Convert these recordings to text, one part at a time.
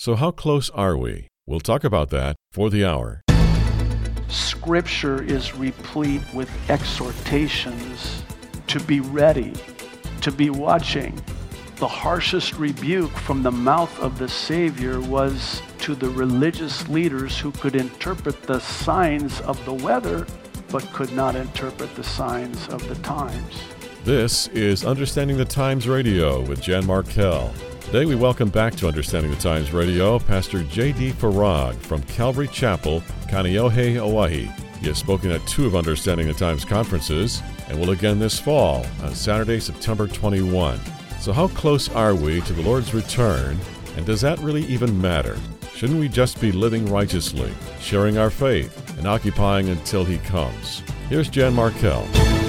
So how close are we? We'll talk about that for the hour. Scripture is replete with exhortations to be ready, to be watching. The harshest rebuke from the mouth of the Savior was to the religious leaders who could interpret the signs of the weather, but could not interpret the signs of the times. This is Understanding the Times Radio with Jan Markell. Today we welcome back to Understanding the Times Radio Pastor J.D. Farag from Calvary Chapel, Kaneohe, Hawaii. He has spoken at 2 of Understanding the Times conferences and will again this fall on Saturday, September 21. So how close are we to the Lord's return, and does that really even matter? Shouldn't we just be living righteously, sharing our faith, and occupying until He comes? Here's Jan Markell.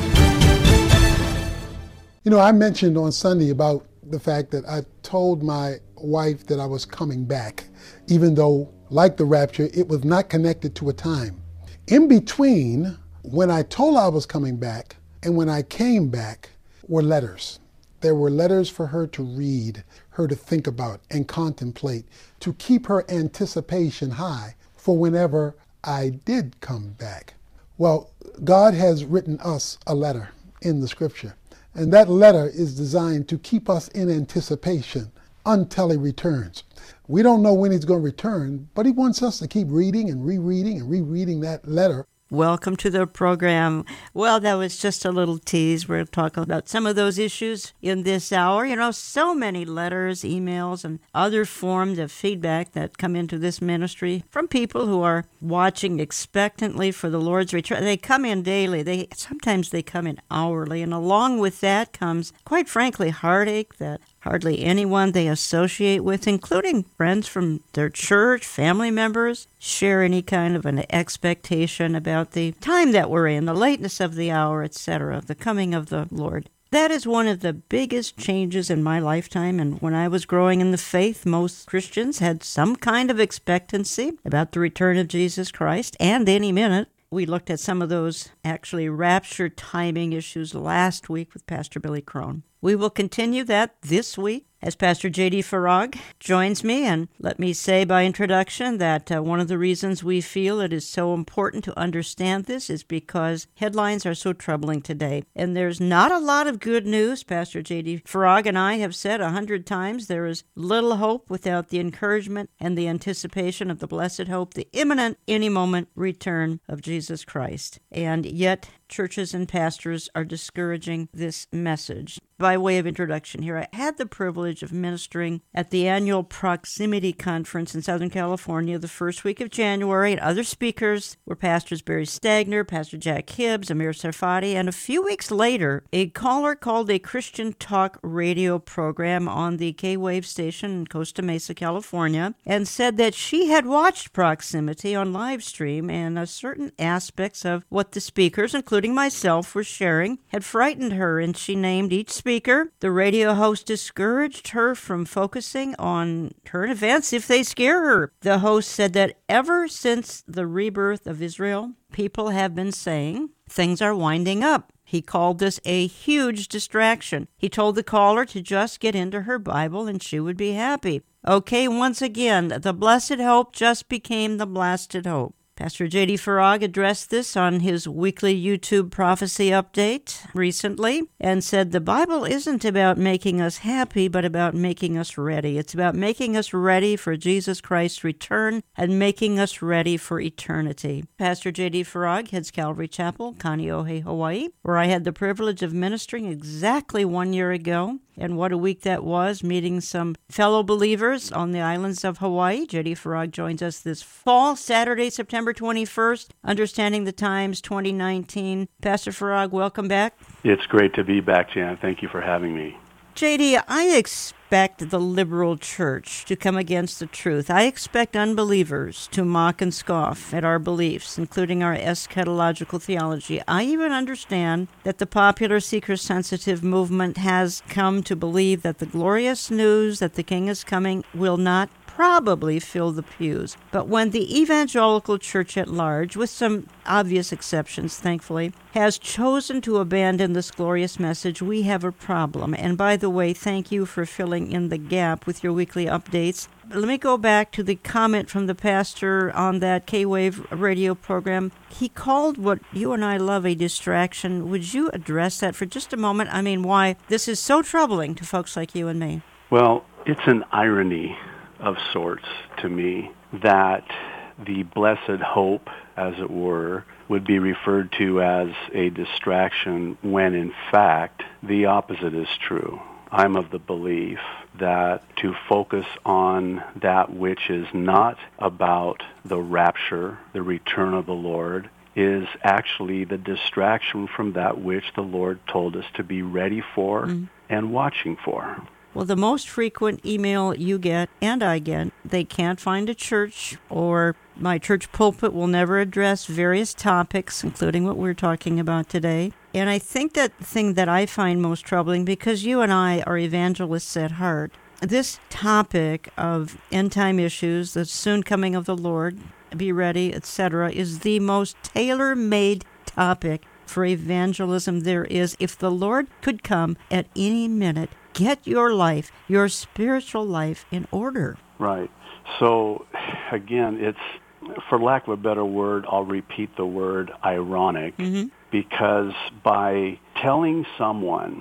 You know, I mentioned on Sunday about the fact that I told my wife that I was coming back, even though, like the rapture, it was not connected to a time. In between, when I told her I was coming back and when I came back, were letters. There were letters for her to read, her to think about and contemplate, to keep her anticipation high for whenever I did come back. Well, God has written us a letter in the Scripture, and that letter is designed to keep us in anticipation until He returns. We don't know when He's going to return, but He wants us to keep reading and rereading that letter. Welcome to the program. Well, that was just a little tease. We're talking about some of those issues in this hour. You know, so many letters, emails, and other forms of feedback that come into this ministry from people who are watching expectantly for the Lord's return. They come in daily. Sometimes they come in hourly. And along with that comes, quite frankly, heartache that hardly anyone they associate with, including friends from their church, family members, share any kind of an expectation about the time that we're in, the lateness of the hour, etc., the coming of the Lord. That is one of the biggest changes in my lifetime, and when I was growing in the faith, most Christians had some kind of expectancy about the return of Jesus Christ, and any minute. We looked at some of those actually rapture timing issues last week with Pastor Billy Crone. We will continue that this week as Pastor J.D. Farag joins me. And let me say by introduction that one of the reasons we feel it is so important to understand this is because headlines are so troubling today. And there's not a lot of good news. Pastor J.D. Farag and I have said 100 times there is little hope without the encouragement and the anticipation of the blessed hope, the imminent, any moment return of Jesus Christ. And yet, churches and pastors are discouraging this message. By way of introduction here, I had the privilege of ministering at the annual Proximity Conference in Southern California the first week of January, and other speakers were Pastors Barry Stagner, Pastor Jack Hibbs, Amir Sarfati, and a few weeks later, a caller called a Christian talk radio program on the K-Wave station in Costa Mesa, California, and said that she had watched Proximity on live stream, and certain aspects of what the speakers, including myself, were sharing had frightened her, and she named each speaker. The radio host discouraged her from focusing on current events if they scare her. The host said that ever since the rebirth of Israel, people have been saying things are winding up. He called this a huge distraction. He told the caller to just get into her Bible and she would be happy. Okay, once again, the blessed hope just became the blasted hope. Pastor J.D. Farag addressed this on his weekly YouTube prophecy update recently and said the Bible isn't about making us happy, but about making us ready. It's about making us ready for Jesus Christ's return and making us ready for eternity. Pastor J.D. Farag heads Calvary Chapel, Kaneohe, Hawaii, where I had the privilege of ministering exactly 1 year ago. And what a week that was, meeting some fellow believers on the islands of Hawaii. J.D. Farag joins us this fall, Saturday, September 21st, Understanding the Times 2019. Pastor Farag, welcome back. It's great to be back, Jan. Thank you for having me. J.D., I expect the liberal church to come against the truth. I expect unbelievers to mock and scoff at our beliefs, including our eschatological theology. I even understand that the popular seeker-sensitive movement has come to believe that the glorious news that the King is coming will not probably fill the pews. But when the evangelical church at large, with some obvious exceptions, thankfully, has chosen to abandon this glorious message, we have a problem. And by the way, thank you for filling in the gap with your weekly updates let me go back to the comment from the pastor on that K-Wave radio program. He called what you and I love a distraction. Would you address that for just a moment? I mean, why this is so troubling to folks like you and me. Well, it's an irony of sorts to me that the blessed hope, as it were, would be referred to as a distraction when, in fact, the opposite is true. I'm of the belief that to focus on that which is not about the rapture, the return of the Lord, is actually the distraction from that which the Lord told us to be ready for and watching for. Well, the most frequent email you get, and I get, they can't find a church, or my church pulpit will never address various topics, including what we're talking about today. And I think that the thing that I find most troubling, because you and I are evangelists at heart, this topic of end-time issues, the soon coming of the Lord, be ready, etc., is the most tailor-made topic for evangelism there is. If the Lord could come at any minute, get your life, your spiritual life in order. Right. So, again, it's, for lack of a better word, I'll repeat the word ironic, because by telling someone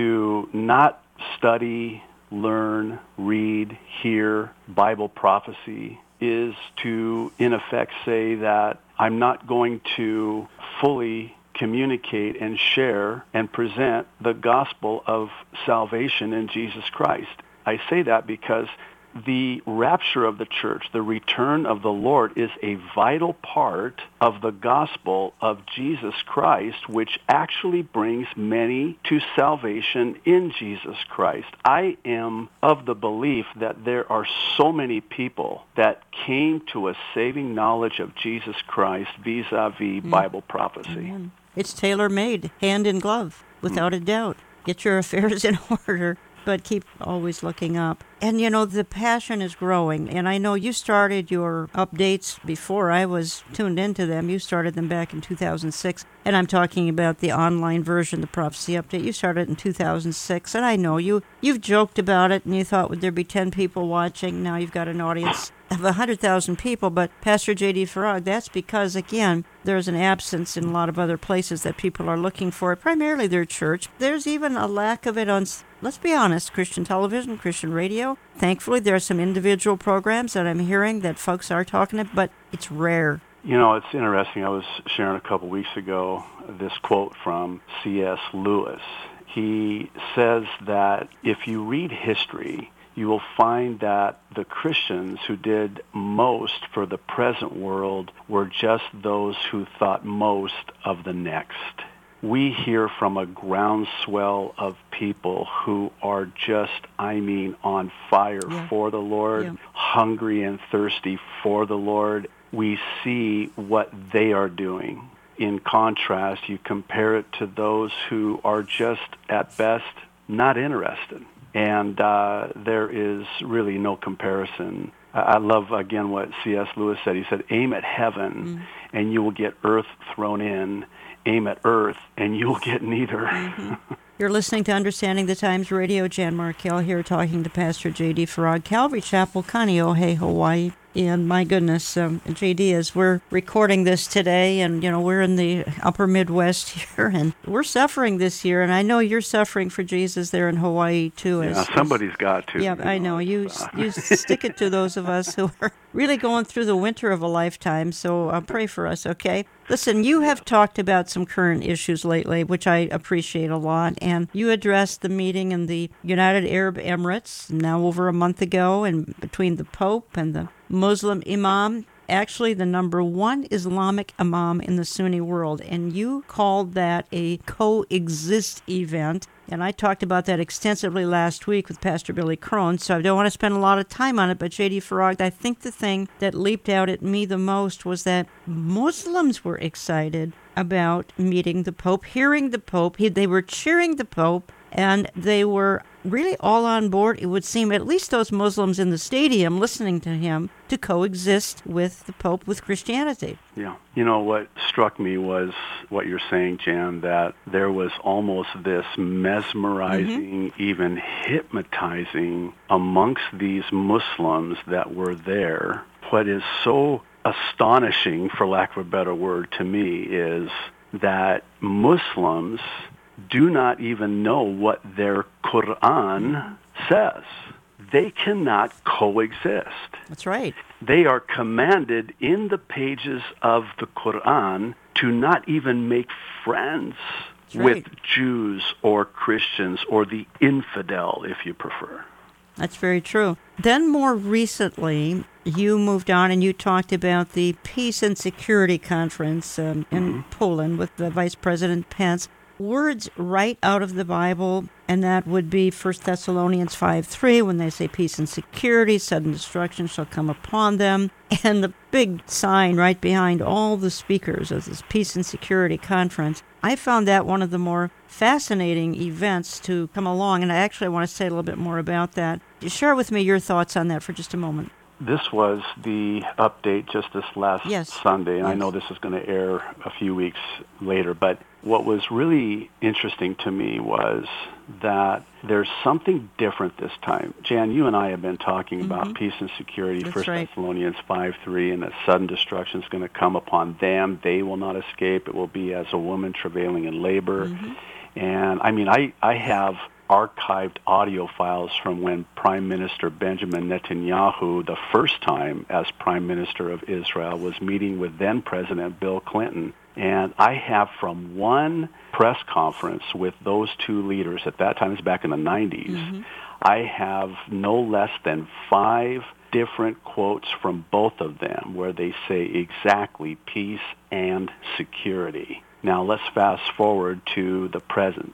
to not study, learn, read, hear Bible prophecy is to, in effect, say that I'm not going to fully communicate and share and present the gospel of salvation in Jesus Christ. I say that because the rapture of the church, the return of the Lord, is a vital part of the gospel of Jesus Christ, which actually brings many to salvation in Jesus Christ. I am of the belief that there are so many people that came to a saving knowledge of Jesus Christ vis-a-vis Bible prophecy. Amen. It's tailor-made, hand in glove, without a doubt. Get your affairs in order, but keep always looking up. And, you know, the passion is growing. And I know you started your updates before I was tuned into them. You started them back in 2006. And I'm talking about the online version, the Prophecy Update. You started in 2006. And I know you've joked about it, and you thought, would there be 10 people watching? Now you've got an audience of 100,000 people. But Pastor J.D. Farag, that's because, again, there's an absence in a lot of other places that people are looking for, primarily their church. There's even a lack of it on, let's be honest, Christian television, Christian radio. Thankfully, there are some individual programs that I'm hearing that folks are talking about, but it's rare. You know, it's interesting. I was sharing a couple weeks ago this quote from C.S. Lewis. He says that if you read history, you will find that the Christians who did most for the present world were just those who thought most of the next. We hear from a groundswell of people who are just, on fire for the Lord, hungry and thirsty for the Lord. We see what they are doing. In contrast, you compare it to those who are just, at best, not interested. And there is really no comparison. I love, again, what C.S. Lewis said. He said, aim at heaven, and you will get earth thrown in. Aim at earth, and you will get neither. You're listening to Understanding the Times Radio. Jan Markell here talking to Pastor J.D. Farag, Calvary Chapel, Kaneohe, Hawaii. And my goodness, J.D., as we're recording this today, and, you know, we're in the upper Midwest here, and we're suffering this year, and I know you're suffering for Jesus there in Hawaii, too. Yeah, somebody's got to. Yeah, I know. You stick it to those of us who are really going through the winter of a lifetime, so pray for us, okay? Listen, you have talked about some current issues lately, which I appreciate a lot, and you addressed the meeting in the United Arab Emirates now over a month ago, and between the Pope and the Muslim imam, actually the number one Islamic imam in the Sunni world, and you called that a coexist event. And I talked about that extensively last week with Pastor Billy Crone, so I don't want to spend a lot of time on it, but J.D. Farag, I think the thing that leaped out at me the most was that Muslims were excited about meeting the Pope, hearing the Pope. They were cheering the Pope, and they were really all on board, it would seem, at least those Muslims in the stadium listening to him, to coexist with the Pope, with Christianity. Yeah. You know, what struck me was what you're saying, Jan, that there was almost this mesmerizing, even hypnotizing amongst these Muslims that were there. What is so astonishing, for lack of a better word, to me is that Muslims do not even know what their Quran says. They cannot coexist. That's right. They are commanded in the pages of the Quran to not even make friends with Jews or Christians or the infidel, if you prefer. That's very true. Then more recently, you moved on and you talked about the Peace and Security Conference in Poland with the Vice President Pence. Words right out of the Bible, and that would be 1 Thessalonians 5:3, when they say peace and security, sudden destruction shall come upon them. And the big sign right behind all the speakers of this Peace and Security Conference, I found that one of the more fascinating events to come along, and I actually want to say a little bit more about that. Share with me your thoughts on that for just a moment. This was the update just this last Sunday, and I know this is going to air a few weeks later, but what was really interesting to me was that there's something different this time. Jan, you and I have been talking about peace and security, 1 Thessalonians 5:3, and that sudden destruction is going to come upon them. They will not escape. It will be as a woman travailing in labor. And, I mean, I have archived audio files from when Prime Minister Benjamin Netanyahu, the first time as Prime Minister of Israel, was meeting with then President Bill Clinton. And I have from one press conference with those two leaders, at that time, it was back in the 90s, I have no less than 5 different quotes from both of them where they say exactly peace and security. Now let's fast forward to the present,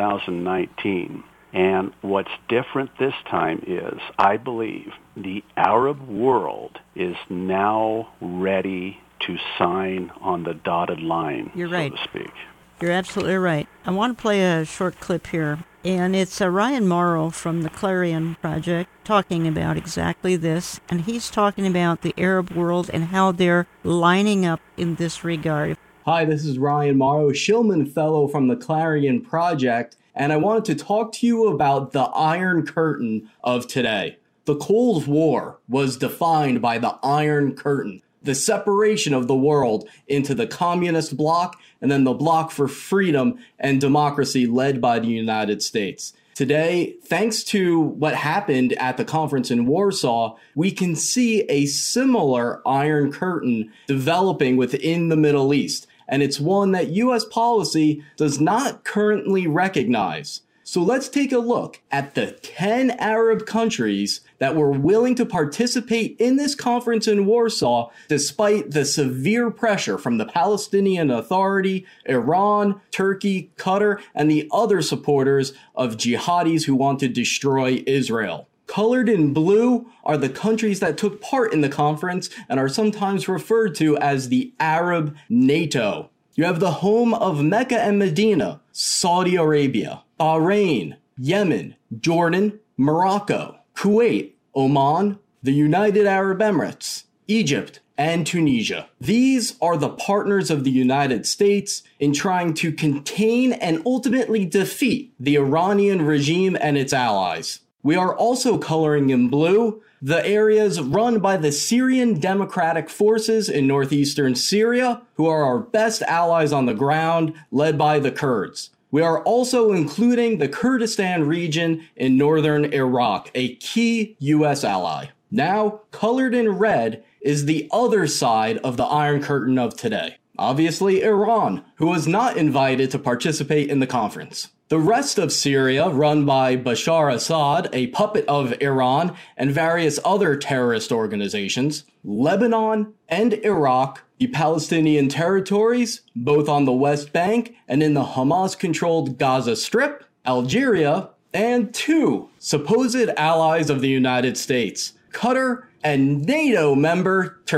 2019. And what's different this time is, I believe, the Arab world is now ready to sign on the dotted line, You're right. so to speak. You're absolutely right. I want to play a short clip here, and it's Ryan Morrow from the Clarion Project talking about exactly this, and he's talking about the Arab world and how they're lining up in this regard. Hi, this is Ryan Morrow, Shillman Fellow from the Clarion Project, and I wanted to talk to you about the Iron Curtain of today. The Cold War was defined by the Iron Curtain, the separation of the world into the communist bloc and then the bloc for freedom and democracy led by the United States. Today, thanks to what happened at the conference in Warsaw, we can see a similar Iron Curtain developing within the Middle East. And it's one that U.S. policy does not currently recognize. So let's take a look at the 10 Arab countries that were willing to participate in this conference in Warsaw despite the severe pressure from the Palestinian Authority, Iran, Turkey, Qatar, and the other supporters of jihadis who want to destroy Israel. Colored in blue are the countries that took part in the conference and are sometimes referred to as the Arab NATO. You have the home of Mecca and Medina, Saudi Arabia, Bahrain, Yemen, Jordan, Morocco, Kuwait, Oman, the United Arab Emirates, Egypt, and Tunisia. These are the partners of the United States in trying to contain and ultimately defeat the Iranian regime and its allies. We are also coloring in blue the areas run by the Syrian Democratic Forces in northeastern Syria, who are our best allies on the ground, led by the Kurds. We are also including the Kurdistan region in northern Iraq, a key U.S. ally. Now, colored in red is the other side of the Iron Curtain of today. Obviously, Iran, who was not invited to participate in the conference. The rest of Syria, run by Bashar Assad, a puppet of Iran, and various other terrorist organizations. Lebanon and Iraq, the Palestinian territories, both on the West Bank and in the Hamas-controlled Gaza Strip. Algeria, and 2 supposed allies of the United States, Qatar and NATO member Turkey.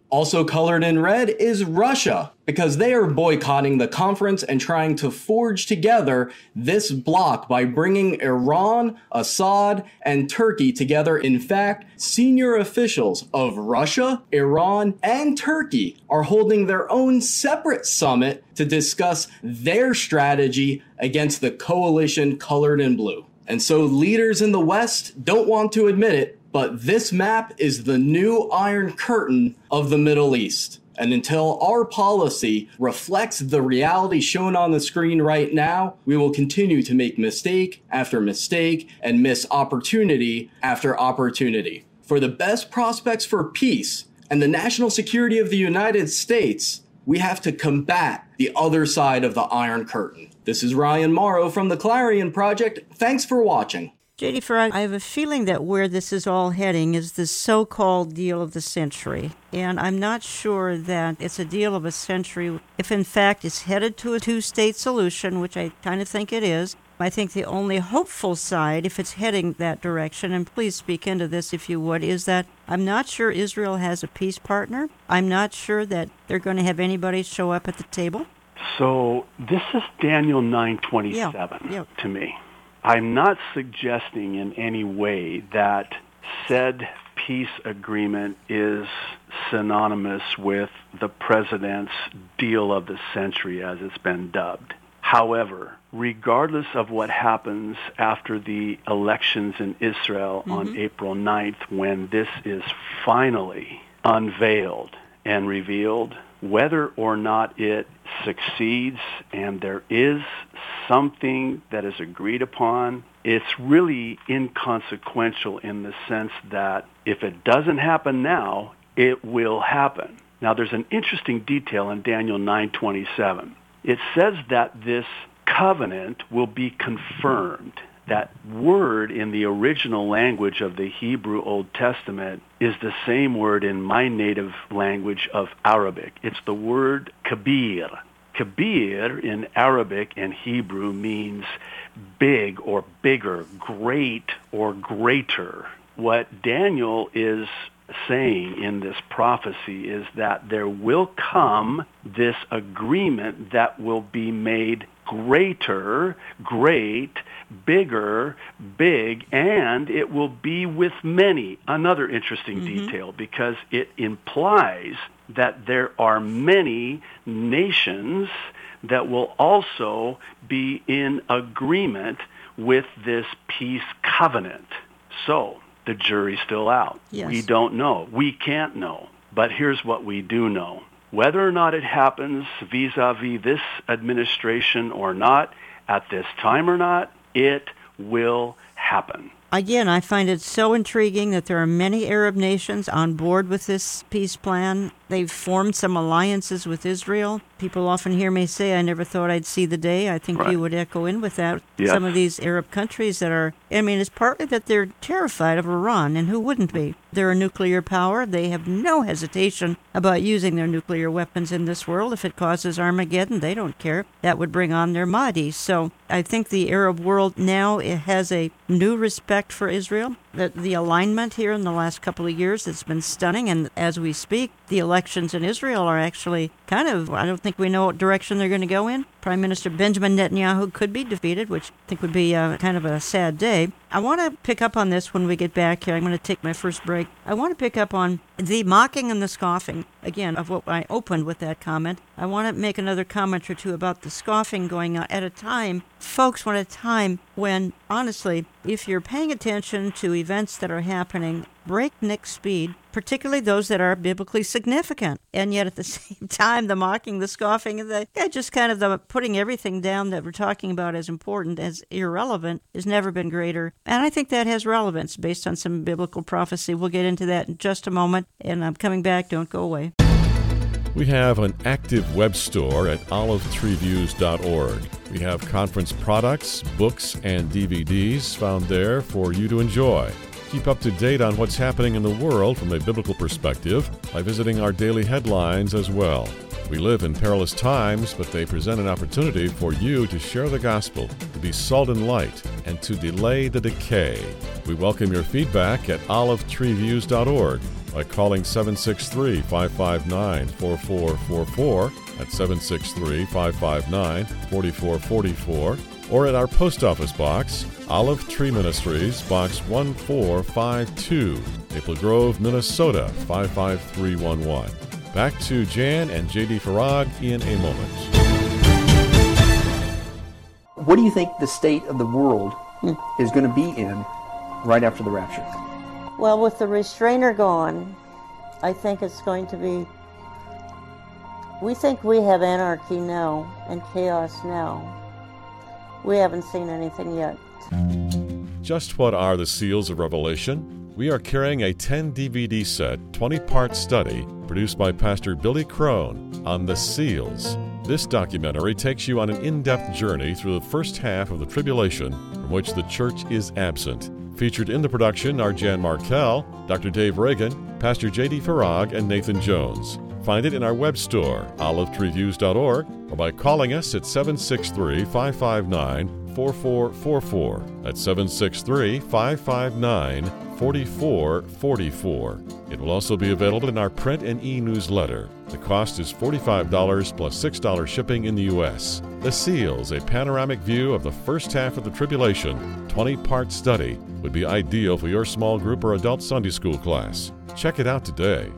Also colored in red is Russia, because they are boycotting the conference and trying to forge together this bloc by bringing Iran, Assad, and Turkey together. In fact, senior officials of Russia, Iran, and Turkey are holding their own separate summit to discuss their strategy against the coalition colored in blue. And so leaders in the West don't want to admit it, but this map is the new Iron Curtain of the Middle East. And until our policy reflects the reality shown on the screen right now, we will continue to make mistake after mistake and miss opportunity after opportunity. For the best prospects for peace and the national security of the United States, we have to combat the other side of the Iron Curtain. This is Ryan Morrow from the Clarion Project. Thanks for watching. J.D. Farag, I have a feeling that where this is all heading is the so-called deal of the century. And I'm not sure that it's a deal of a century if, in fact, it's headed to a two-state solution, which I kind of think it is. I think the only hopeful side, if it's heading that direction, and please speak into this if you would, is that I'm not sure Israel has a peace partner. I'm not sure that they're going to have anybody show up at the table. So this is Daniel 9:27 to me. I'm not suggesting in any way that said peace agreement is synonymous with the president's deal of the century, as it's been dubbed. However, regardless of what happens after the elections in Israel on April 9th, when this is finally unveiled and revealed, whether or not it succeeds and there is something that is agreed upon, it's really inconsequential in the sense that if it doesn't happen now, it will happen. Now, there's an interesting detail in Daniel 9:27. It says that this covenant will be confirmed. That word in the original language of the Hebrew Old Testament is the same word in my native language of Arabic. It's the word kabir. Kabir in Arabic and Hebrew means big or bigger, great or greater. What Daniel is saying in this prophecy is that there will come this agreement that will be made greater, great, bigger, big, and it will be with many. Another interesting detail, because it implies that there are many nations that will also be in agreement with this peace covenant. So, the jury's still out. Yes. We don't know. We can't know. But here's what we do know. Whether or not it happens vis-a-vis this administration or not, at this time or not, it will happen. Again, I find it so intriguing that there are many Arab nations on board with this peace plan. They've formed some alliances with Israel. People often hear me say, I never thought I'd see the day. I think you would echo in with that. Yes. Some of these Arab countries that are, it's partly that they're terrified of Iran, and who wouldn't be? They're a nuclear power. They have no hesitation about using their nuclear weapons in this world. If it causes Armageddon, they don't care. That would bring on their Mahdi. So I think the Arab world now has a new respect for Israel. The alignment here in the last couple of years has been stunning, and as we speak, the elections in Israel are actually I don't think we know what direction they're going to go in. Prime Minister Benjamin Netanyahu could be defeated, which I think would be kind of a sad day. I want to pick up on this when we get back here. I'm going to take my first break. I want to pick up on the mocking and the scoffing, again, of what I opened with that comment. I want to make another comment or two about the scoffing going on at a time, folks, when, honestly, if you're paying attention to events that are happening breakneck speed, particularly those that are biblically significant, and yet at the same time, the mocking, the scoffing, and the just kind of the putting everything down that we're talking about as important, as irrelevant, has never been greater. And I think that has relevance based on some biblical prophecy. We'll get into that in just a moment, and I'm coming back. Don't go away. We have an active web store at olivetreeviews.org. We have conference products, books, and DVDs found there for you to enjoy. Keep up to date on what's happening in the world from a biblical perspective by visiting our daily headlines as well. We live in perilous times, but they present an opportunity for you to share the gospel, to be salt and light, and to delay the decay. We welcome your feedback at olivetreeviews.org. by calling 763-559-4444 at 763-559-4444, or at our post office box, Olive Tree Ministries, Box 1452, Maple Grove, Minnesota 55311. Back to Jan and J.D. Farag in a moment. What do you think the state of the world is going to be in right after the rapture? Well, with the restrainer gone, I think it's going to be... We think we have anarchy now and chaos now. We haven't seen anything yet. Just what are the seals of Revelation? We are carrying a 10-DVD set, 20-part study produced by Pastor Billy Crone on the seals. This documentary takes you on an in-depth journey through the first half of the tribulation from which the church is absent. Featured in the production are Jan Markell, Dr. Dave Reagan, Pastor J.D. Farag, and Nathan Jones. Find it in our web store, olivetreeviews.org, or by calling us at 763-559-4444. That's 763-559-4444. It will also be available in our print and e-newsletter. The cost is $45 plus $6 shipping in the U.S. The Seals, a panoramic view of the first half of the tribulation, 20-part study, would be ideal for your small group or adult Sunday school class. Check it out today.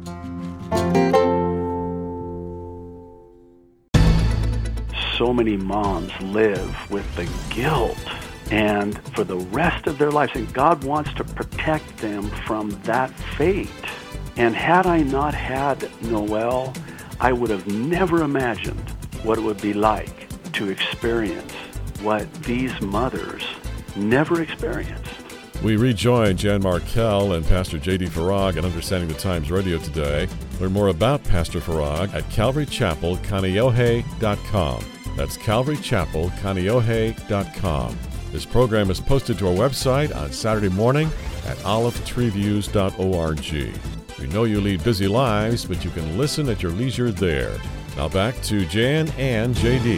So many moms live with the guilt and for the rest of their lives, and God wants to protect them from that fate. And had I not had Noel, I would have never imagined what it would be like to experience what these mothers never experienced. We rejoin Jan Markell and Pastor J.D. Farag on Understanding the Times Radio today. Learn more about Pastor Farag at calvarychapelkaneohe.com. That's calvarychapelkaneohe.com. This program is posted to our website on Saturday morning at olivetreeviews.org. We know you lead busy lives, but you can listen at your leisure there. Now back to Jan and J.D.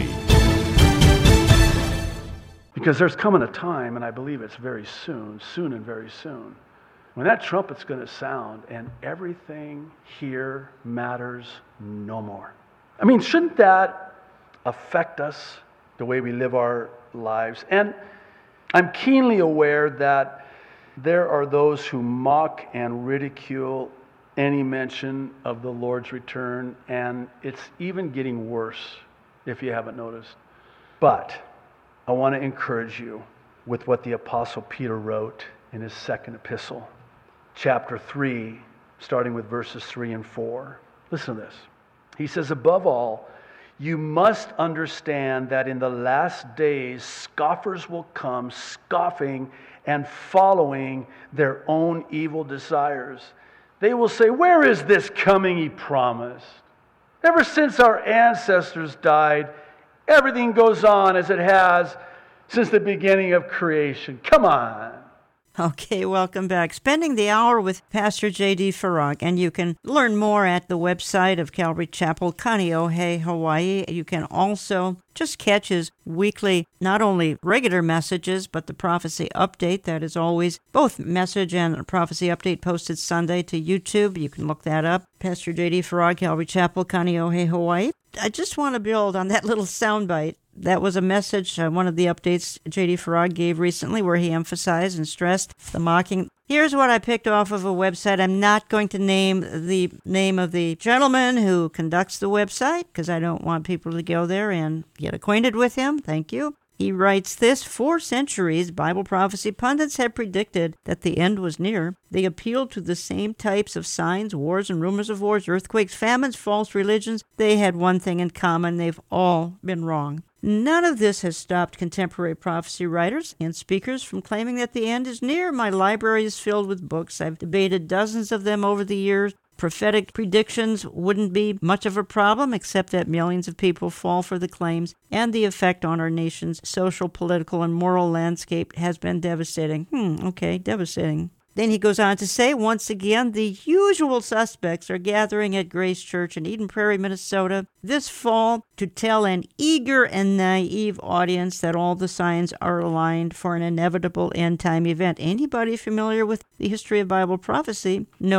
Because there's coming a time, and I believe it's very soon and very soon, when that trumpet's going to sound and everything here matters no more. I mean, shouldn't that affect us, the way we live our lives? And I'm keenly aware that there are those who mock and ridicule any mention of the Lord's return, and it's even getting worse if you haven't noticed. But I want to encourage you with what the Apostle Peter wrote in his second epistle, chapter 3, starting with verses 3 and 4. Listen to this. He says, above all, you must understand that in the last days, scoffers will come, scoffing and following their own evil desires. They will say, where is this coming he promised? Ever since our ancestors died, everything goes on as it has since the beginning of creation. Come on. Okay, welcome back. Spending the hour with Pastor J.D. Farag, and you can learn more at the website of Calvary Chapel, Kaneohe, Hawaii. You can also just catch his weekly, not only regular messages, but the prophecy update. That is always both message and prophecy update posted Sunday to YouTube. You can look that up. Pastor J.D. Farag, Calvary Chapel, Kaneohe, Hawaii. I just want to build on that little soundbite. That was a message, one of the updates J.D. Farag gave recently, where he emphasized and stressed the mocking. Here's what I picked off of a website. I'm not going to name the name of the gentleman who conducts the website, because I don't want people to go there and get acquainted with him. Thank you. He writes this: 4 centuries, Bible prophecy pundits had predicted that the end was near. They appealed to the same types of signs, wars and rumors of wars, earthquakes, famines, false religions. They had one thing in common: they've all been wrong. None of this has stopped contemporary prophecy writers and speakers from claiming that the end is near. My library is filled with books. I've debated dozens of them over the years. Prophetic predictions wouldn't be much of a problem, except that millions of people fall for the claims, and the effect on our nation's social, political, and moral landscape has been devastating. Devastating. Then he goes on to say, once again, the usual suspects are gathering at Grace Church in Eden Prairie, Minnesota, this fall to tell an eager and naive audience that all the signs are aligned for an inevitable end-time event. Anybody familiar with the history of Bible prophecy knows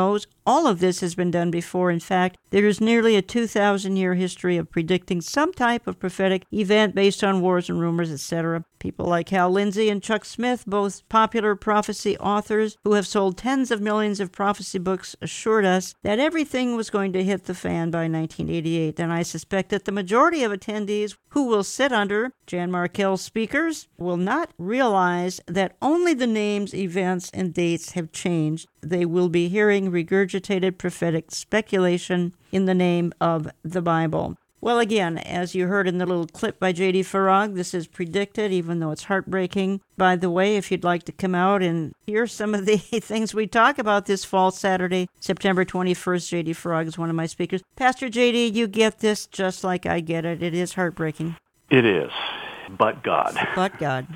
all of this has been done before. In fact, there is nearly a 2,000-year history of predicting some type of prophetic event based on wars and rumors, etc. People like Hal Lindsey and Chuck Smith, both popular prophecy authors who have sold tens of millions of prophecy books, assured us that everything was going to hit the fan by 1988. And I suspect that the majority of attendees who will sit under Jan Markell's speakers will not realize that only the names, events, and dates have changed. They will be hearing regurgitated prophetic speculation in the name of the Bible. Well, again, as you heard in the little clip by J.D. Farag, this is predicted, even though it's heartbreaking. By the way, if you'd like to come out and hear some of the things we talk about this fall Saturday, September 21st, J.D. Farag is one of my speakers. Pastor J.D., you get this just like I get it. It is heartbreaking. It is. But God. But God.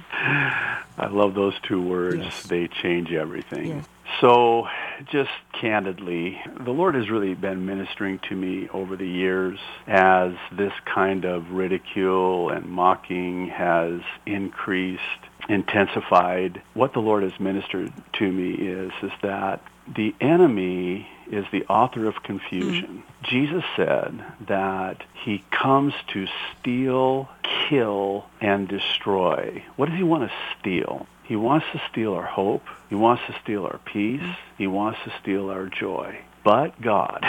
I love those two words. Yes. They change everything. Yes. So, just candidly, the Lord has really been ministering to me over the years as this kind of ridicule and mocking has increased, intensified. What the Lord has ministered to me is that the enemy is the author of confusion. Jesus said that he comes to steal, kill, and destroy. What does he want to steal? He wants to steal our hope. He wants to steal our peace. He wants to steal our joy. But God.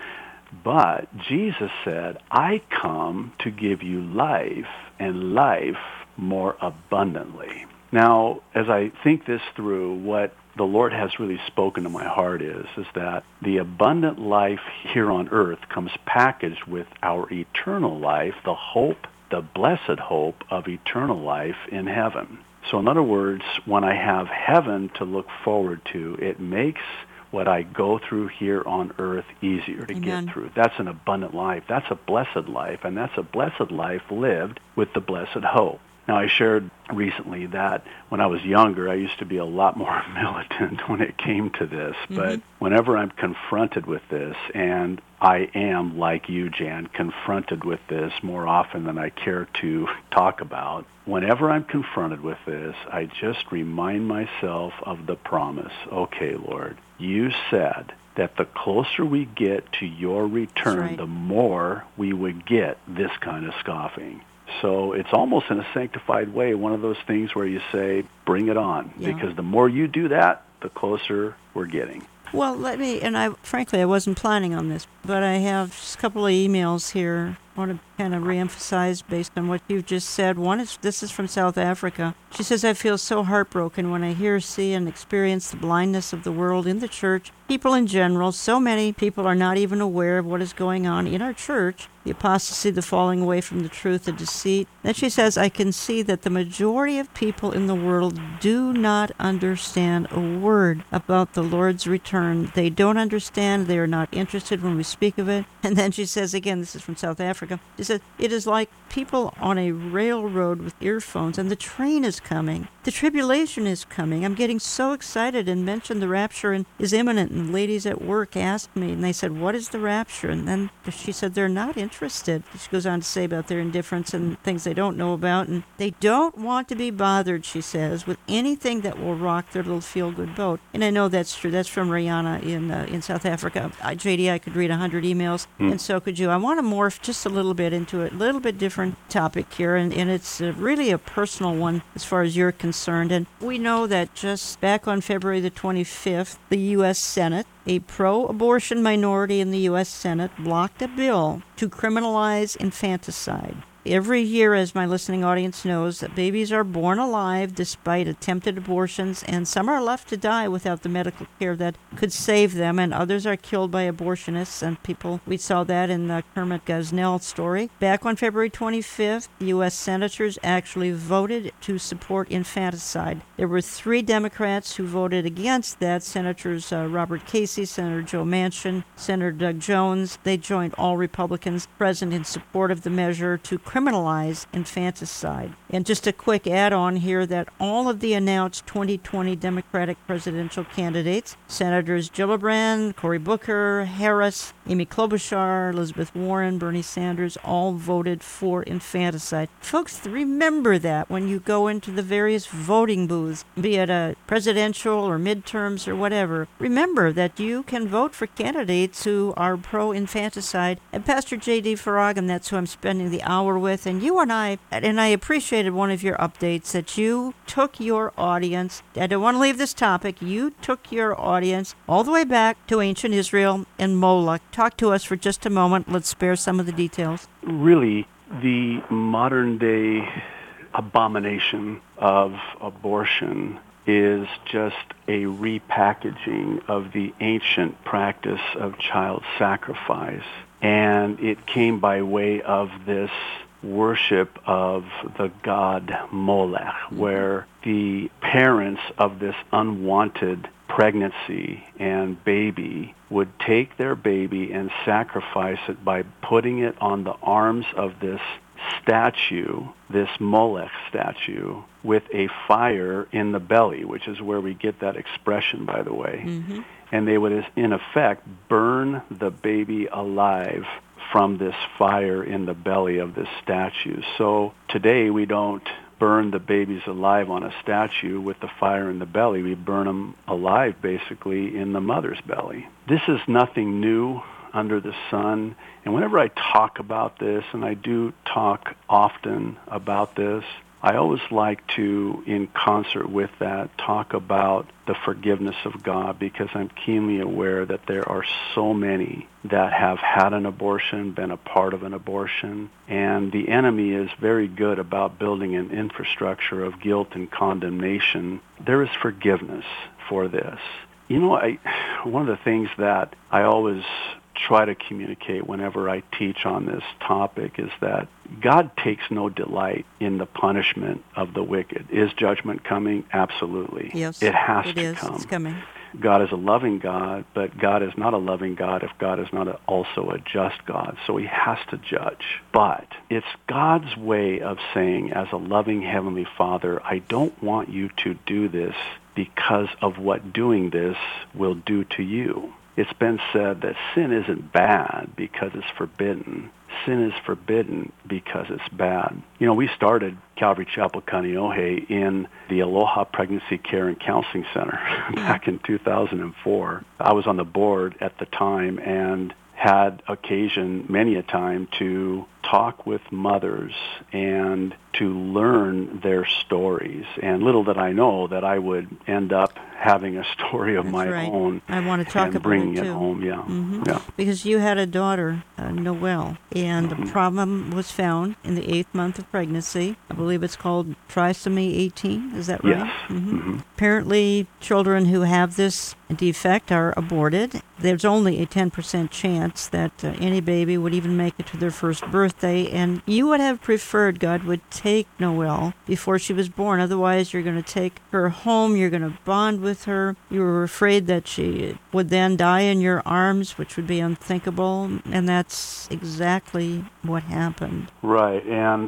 But Jesus said, I come to give you life, and life more abundantly. Now, as I think this through, what the Lord has really spoken to my heart is that the abundant life here on earth comes packaged with our eternal life, the hope, the blessed hope of eternal life in heaven. So in other words, when I have heaven to look forward to, it makes what I go through here on earth easier to Amen. get through. That's an abundant life. That's a blessed life, and that's a blessed life lived with the blessed hope. Now, I shared recently that when I was younger, I used to be a lot more militant when it came to this. But whenever I'm confronted with this, and I am, like you, Jan, confronted with this more often than I care to talk about, whenever I'm confronted with this, I just remind myself of the promise. Okay, Lord, you said that the closer we get to your return, right, the more we would get this kind of scoffing. So it's almost in a sanctified way, one of those things where you say, bring it on, because the more you do that, the closer we're getting. Well, frankly, I wasn't planning on this, but I have just a couple of emails here I want to kind of reemphasize based on what you've just said. This is from South Africa. She says, I feel so heartbroken when I hear, see, and experience the blindness of the world in the church. People in general, so many people are not even aware of what is going on in our church. The apostasy, the falling away from the truth, the deceit. Then she says, I can see that the majority of people in the world do not understand a word about the Lord's return. They don't understand. They are not interested when we speak of it. And then she says, again, this is from South Africa, she said, it is like people on a railroad with earphones, and the train is coming. The tribulation is coming. I'm getting so excited, and mentioned the rapture is imminent, and ladies at work asked me, and they said, what is the rapture? And then she said, they're not interested. She goes on to say about their indifference and things they don't know about, and they don't want to be bothered, she says, with anything that will rock their little feel-good boat. And I know that's true. That's from Rihanna in South Africa. JD, I could read 100 emails, and so could you. I want to morph just a little bit into a little bit different topic here, and it's really a personal one as far as you're concerned. And we know that just back on February the 25th, the U.S. Senate, a pro-abortion minority in the U.S. Senate, blocked a bill to criminalize infanticide. Every year, as my listening audience knows, that babies are born alive despite attempted abortions, and some are left to die without the medical care that could save them, and others are killed by abortionists and people. We saw that in the Kermit Gosnell story. Back on February 25th, the U.S. senators actually voted to support infanticide. There were 3 Democrats who voted against that, Senators Robert Casey, Senator Joe Manchin, Senator Doug Jones. They joined all Republicans present in support of the measure to decriminalize infanticide. And just a quick add-on here that all of the announced 2020 Democratic presidential candidates, Senators Gillibrand, Cory Booker, Harris, Amy Klobuchar, Elizabeth Warren, Bernie Sanders, all voted for infanticide. Folks, remember that when you go into the various voting booths, be it a presidential or midterms or whatever. Remember that you can vote for candidates who are pro-infanticide. And Pastor J.D. Faraghan, that's who I'm spending the hour with, and you and I appreciated one of your updates that you took your audience, I don't want to leave this topic, you took your audience all the way back to ancient Israel and Moloch. Talk to us for just a moment. Let's spare some of the details. Really, the modern day abomination of abortion is just a repackaging of the ancient practice of child sacrifice. And it came by way of this worship of the god Molech, where the parents of this unwanted pregnancy and baby would take their baby and sacrifice it by putting it on the arms of this statue, this Molech statue, with a fire in the belly, which is where we get that expression, by the way. Mm-hmm. And they would, in effect, burn the baby alive from this fire in the belly of this statue. So today we don't burn the babies alive on a statue with the fire in the belly. We burn them alive, basically, in the mother's belly. This is nothing new under the sun. And whenever I talk about this, and I do talk often about this, I always like to, in concert with that, talk about the forgiveness of God, because I'm keenly aware that there are so many that have had an abortion, been a part of an abortion, and the enemy is very good about building an infrastructure of guilt and condemnation. There is forgiveness for this. You know, one of the things that I always try to communicate whenever I teach on this topic is that God takes no delight in the punishment of the wicked. Is judgment coming? Absolutely. Yes, it has to is. come. It's coming. God is a loving God, but God is not a loving God if God is not also a just God. So he has to judge. But it's God's way of saying, as a loving Heavenly Father, I don't want you to do this because of what doing this will do to you. It's been said that sin isn't bad because it's forbidden. Sin is forbidden because it's bad. You know, we started Calvary Chapel Kaneohe in the Aloha Pregnancy Care and Counseling Center back in 2004. I was on the board at the time and had occasion many a time to talk with mothers and to learn their stories. And little did I know that I would end up having a story of my own. I want to talk about bringing it it home. Yeah. Mm-hmm. Yeah. Because you had a daughter, Noelle, and a problem was found in the 8th month of pregnancy. I believe it's called trisomy 18. Is that right? Yes. Mm-hmm. Mm-hmm. Apparently, children who have this defect are aborted. There's only a 10% chance that any baby would even make it to their first birthday, and you would have preferred God would take Noelle before she was born. Otherwise, you're going to take her home, you're going to bond with her. You were afraid that she would then die in your arms, which would be unthinkable, and that's exactly what happened. Right, and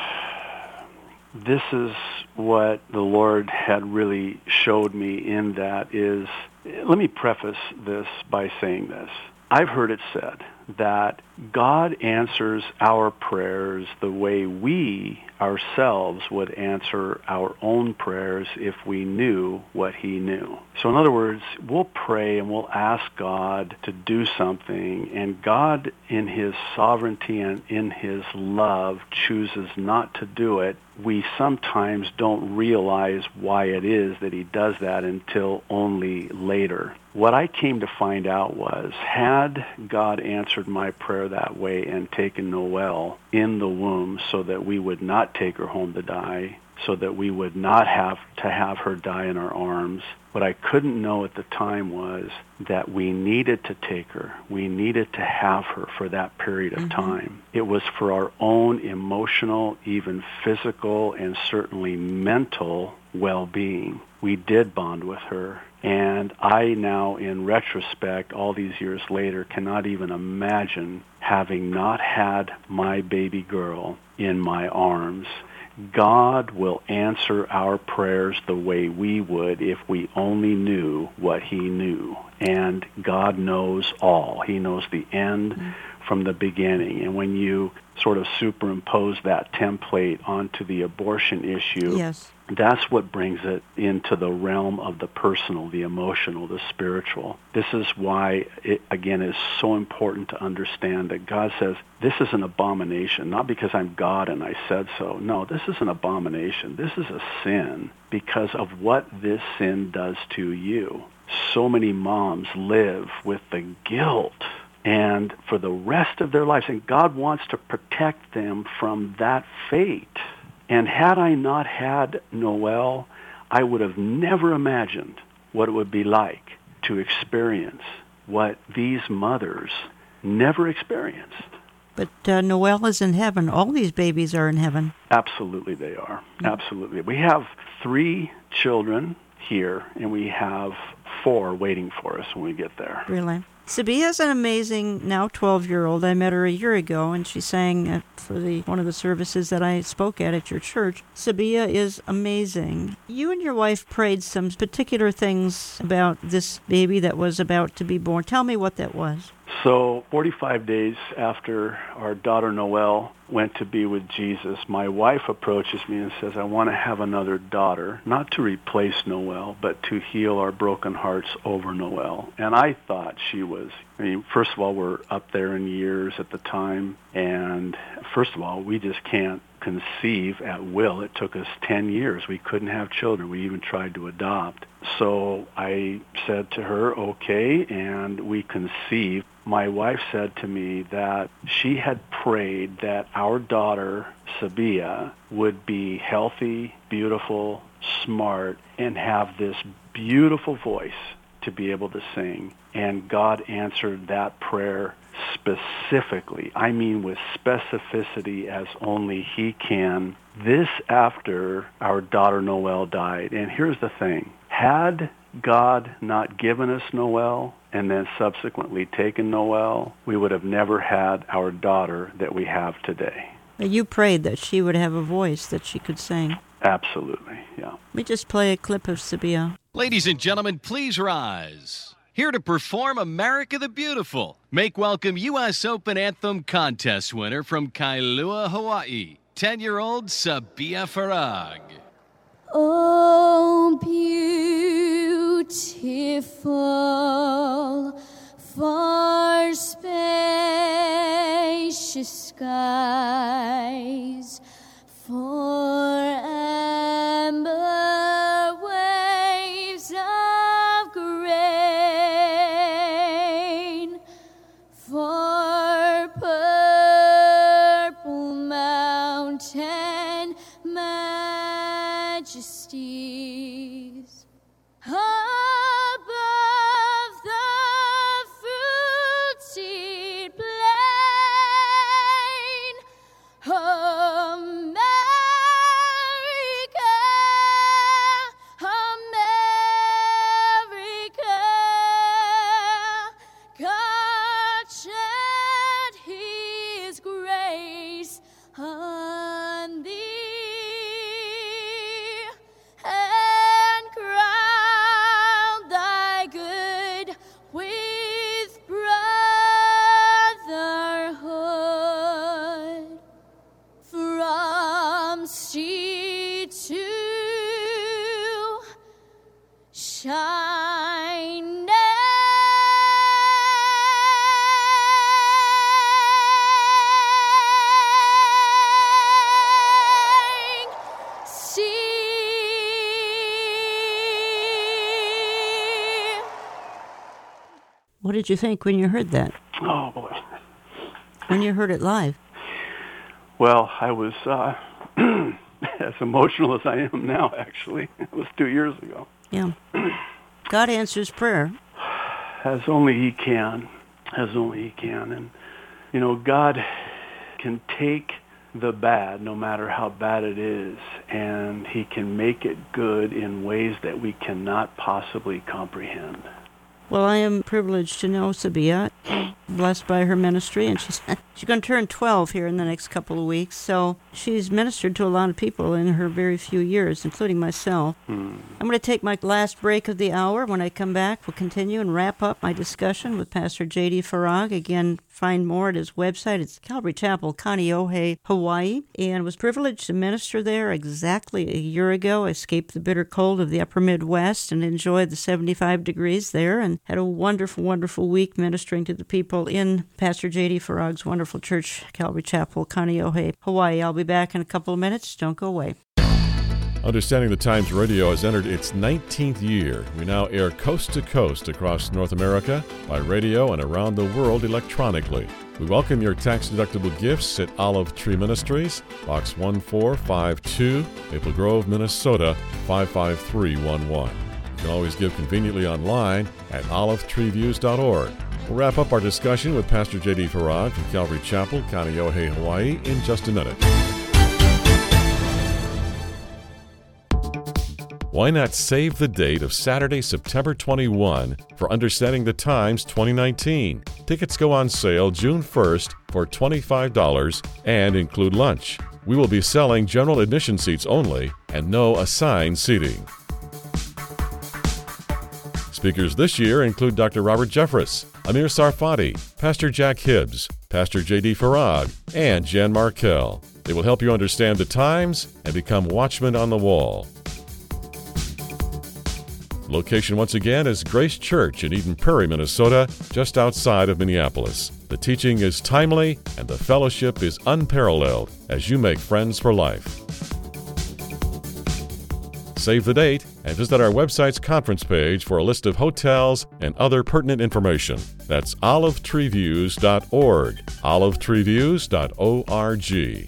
this is what the Lord had really showed me in that is, let me preface this by saying this. I've heard it said that God answers our prayers the way we ourselves would answer our own prayers if we knew what he knew. So in other words, we'll pray and we'll ask God to do something, and God in his sovereignty and in his love chooses not to do it. We sometimes don't realize why it is that he does that until only later. What I came to find out was, had God answered my prayer that way and taken Noelle in the womb so that we would not take her home to die, so that we would not have to have her die in our arms, what I couldn't know at the time was that we needed to take her. We needed to have her for that period of time. It was for our own emotional, even physical, and certainly mental well-being. We did bond with her. And I now, in retrospect, all these years later, cannot even imagine having not had my baby girl in my arms, God will answer our prayers the way we would if we only knew what he knew. And God knows all. He knows the end from the beginning. And when you sort of superimpose that template onto the abortion issue, yes, that's what brings it into the realm of the personal, the emotional, the spiritual. This is why it, again, is so important to understand that God says, this is an abomination, not because I'm God and I said so. No, this is an abomination. This is a sin because of what this sin does to you. So many moms live with the guilt and for the rest of their lives, and God wants to protect them from that fate. And had I not had Noelle, I would have never imagined what it would be like to experience what these mothers never experienced. But Noelle is in heaven. All these babies are in heaven. Absolutely they are. Absolutely. We have 3 children here, and we have 4 waiting for us when we get there. Really? Sabia's an amazing, now 12-year-old. I met her a year ago, and she sang for one of the services that I spoke at your church. Sabia is amazing. You and your wife prayed some particular things about this baby that was about to be born. Tell me what that was. So 45 days after our daughter Noelle went to be with Jesus, my wife approaches me and says, I want to have another daughter, not to replace Noelle, but to heal our broken hearts over Noelle. And I thought she was, first of all, we're up there in years at the time, and first of all, we just can't conceive at will. It took us 10 years. We couldn't have children. We even tried to adopt. So I said to her, okay, and we conceived. My wife said to me that she had prayed that our daughter, Sabia, would be healthy, beautiful, smart, and have this beautiful voice to be able to sing. And God answered that prayer specifically. I mean with specificity as only he can. This after our daughter Noelle died. And here's the thing. Had God not given us Noelle and then subsequently taken Noelle, we would have never had our daughter that we have today. You prayed that she would have a voice that she could sing. Absolutely, yeah. Let me just play a clip of Sabia. Ladies and gentlemen, please rise. Here to perform America the Beautiful. Make welcome U.S. Open Anthem Contest winner from Kailua, Hawaii, 10-year-old Sabia Farag. Oh, beautiful, far spacious skies, for amber waves of grain, for purple mountain majesties, above the fruit-seed plain, America, America, God shed his grace on thee. And crown thy good with brotherhood, from sea to shining sea. What did you think when you heard that? Oh, boy. When you heard it live? Well, I was as emotional as I am now, actually. It was 2 years ago. Yeah. God answers prayer. As only he can. As only he can. And, God can take the bad, no matter how bad it is, and he can make it good in ways that we cannot possibly comprehend. Well, I am privileged to know Sabia. blessed by her ministry, and she's going to turn 12 here in the next couple of weeks. So she's ministered to a lot of people in her very few years, including myself. I'm going to take my last break of the hour. When I come back, we'll continue and wrap up my discussion with Pastor J.D. Farag. Again, find more at his website. It's Calvary Chapel, Kaneohe, Hawaii, and was privileged to minister there exactly a year ago. I escaped the bitter cold of the upper Midwest and enjoyed the 75 degrees there, and had a wonderful, wonderful week ministering to the people in Pastor J.D. Farag's wonderful church, Calvary Chapel, Kaneohe, Hawaii. I'll be back in a couple of minutes. Don't go away. Understanding the Times Radio has entered its 19th year. We now air coast to coast across North America by radio and around the world electronically. We welcome your tax-deductible gifts at Olive Tree Ministries, Box 1452, Maple Grove, Minnesota 55311. You can always give conveniently online at olivetreeviews.org. We'll wrap up our discussion with Pastor J.D. Farag from Calvary Chapel, Kaneohe, Hawaii, in just a minute. Why not save the date of Saturday, September 21 for Understanding the Times 2019? Tickets go on sale June 1st for $25 and include lunch. We will be selling general admission seats only and no assigned seating. Speakers this year include Dr. Robert Jeffress, Amir Sarfati, Pastor Jack Hibbs, Pastor J.D. Farag, and Jan Markell. They will help you understand the times and become watchmen on the wall. Location once again is Grace Church in Eden Prairie, Minnesota, just outside of Minneapolis. The teaching is timely and the fellowship is unparalleled as you make friends for life. Save the date and visit our website's conference page for a list of hotels and other pertinent information. That's olivetreeviews.org, olivetreeviews.org.